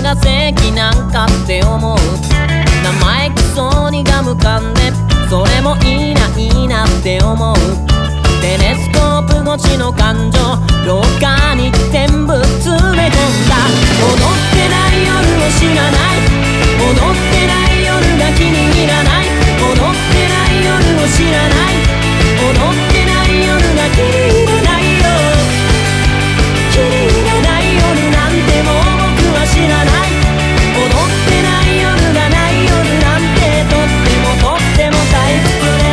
が正義なんかって思う。生意気そうにガム噛んでそれもいいないいなって思う。テレスコープ越しの感情廊下に全部詰め込んだ。踊ってない夜を知らない、踊ってない夜が気に入らない、踊ってない夜を知らない、踊ってない夜が気に入らないよ。気に入らない夜なんてもう僕は知らない。踊ってない夜がない夜なんてとっても退屈です。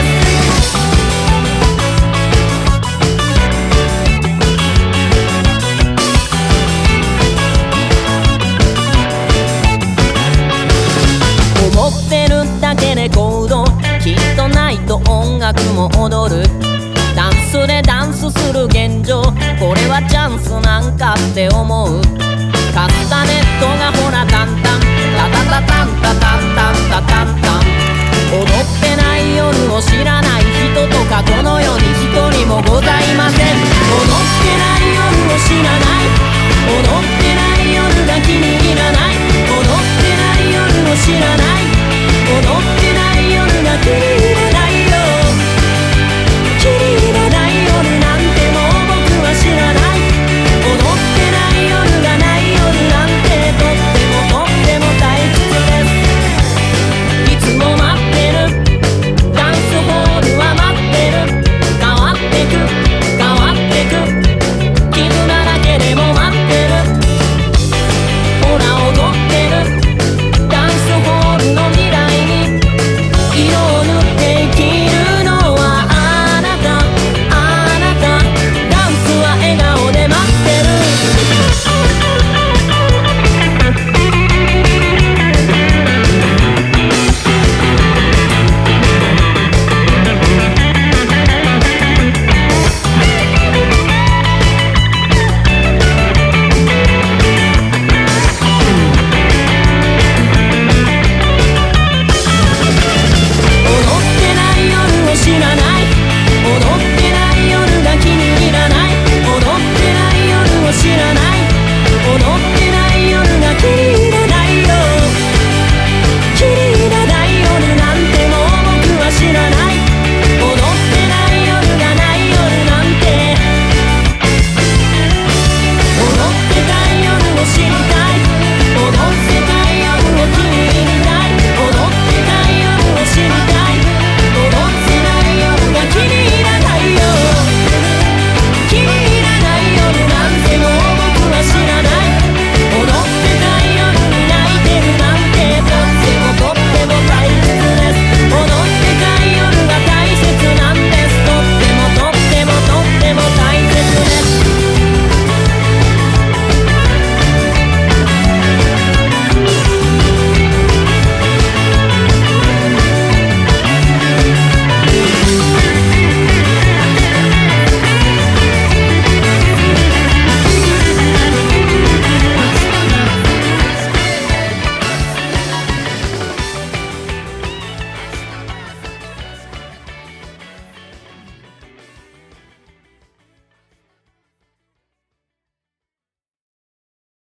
思ってるだけで行動きっとないと音楽も踊る。ダンスでダンスする現状、これはチャンスなんかって思う。